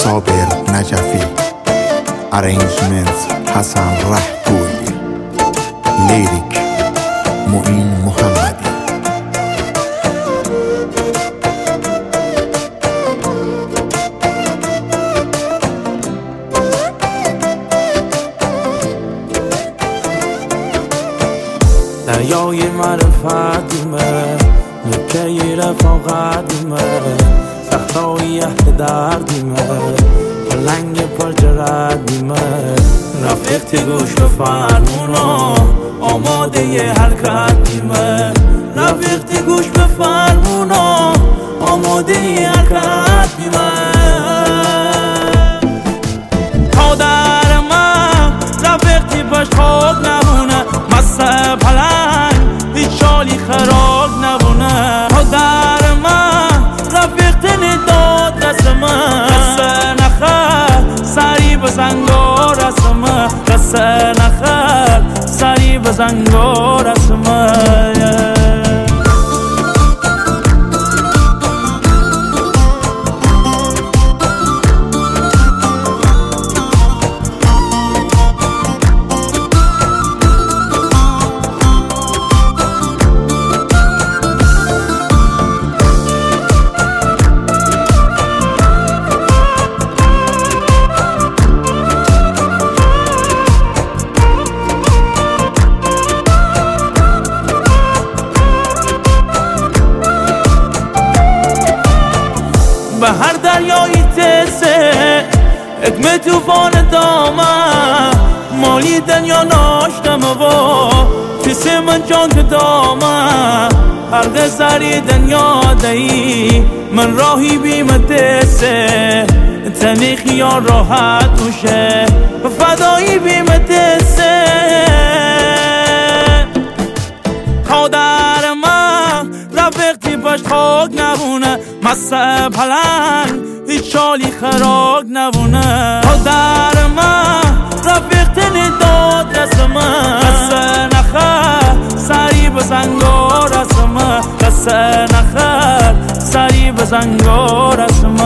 صابر نجفی. Arrangement حسن رهگوی. لیریک معین محمدی. دریای معرفت دیمه، مکه رفاقت دیمه، صحرای اهل درد دیمه، پلنگ پرجرد دیمه. رفیقتی گوش به فرمونا، آماده ی حرکت دیمه. رفیقتی گوش به فرمونا، آماده ی حرکت دیمه. تا در من رفیقتی پشت خاک نمونه، مسته پلنگ هیچ شالی خراک نبونه. تا در من رفیقتی نداد دست من، دست نخل سری بزنگار دست من، دست نخل سری بزنگار دست من. به هر دریایی تسه اکمه توفان دامه، مالی دنیا ناشتم و کسی من جان که دامه. هر سری دنیا دهی من راهی بیم تسه، تنی خیال راحت موشه فدایی بیم تسه. تا در من رفیقتی پشت خاک نبونه، مسته پلنگ هیچ شالی خراک نبونه. تا در من رفیقتی نداد دست من، دست نخل سری بزنگار دست من، دست نخل سری بزنگار دست من.